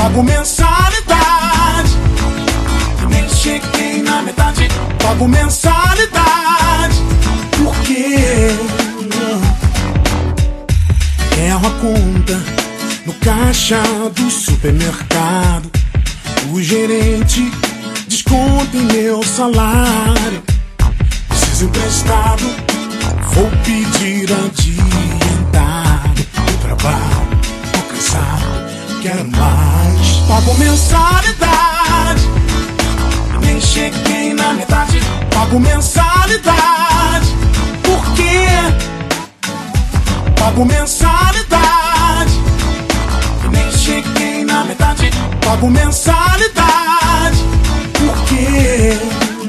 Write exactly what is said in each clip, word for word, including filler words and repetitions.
pago mensalidade. Nem cheguei na metade, pago mensalidade. Por quê? Erro a conta no caixa do supermercado. O gerente desconta em meu salário. Preciso emprestado, vou pedir adiantado. Eu trabalho, tô cansado, quero mais. Pago mensalidade. Nem cheguei na metade, pago mensalidade. Por quê? Pago mensalidade. Nem cheguei na metade, pago mensalidade. Por quê?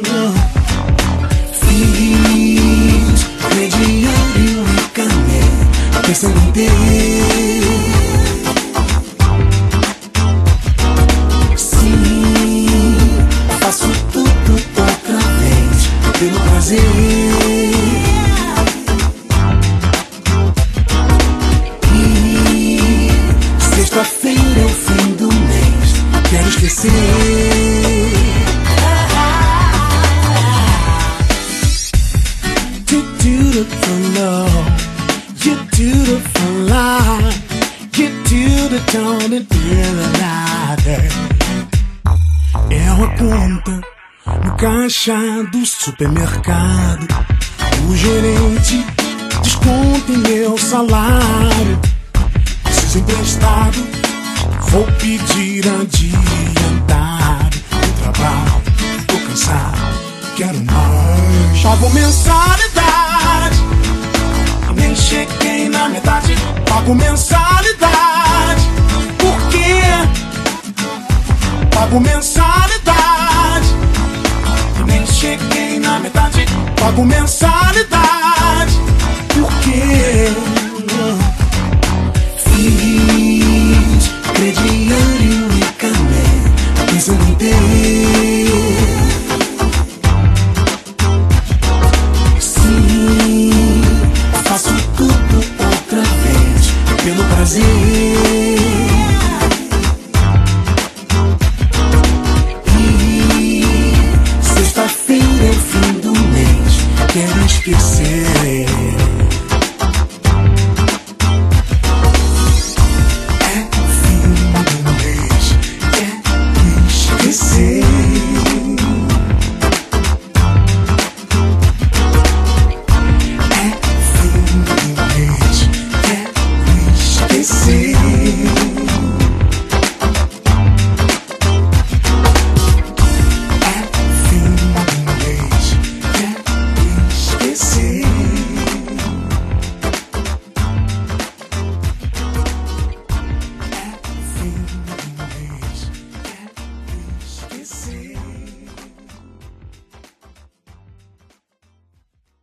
Fiz crediário e caneta, pensando em ter. Sim, faço tudo outra vez, pelo prazer. E sexta-feira é o fim do mês, quero esquecer. You're beautiful, life. Get to the town and feel alive. Erro a conta no caixa do supermercado. O gerente desconta em meu salário. Preciso emprestado, vou pedir adiantado. Eu trabalho, tô cansado, quero mais. Pago mensalidade. Nem cheguei na metade, pago mensalidade. Por quê? Pago mensalidade. Nem cheguei na metade, pago mensalidade. Por quê? Fiz crediário e caneta, pensando em ter. Sim, faço tudo outra vez, pelo prazer.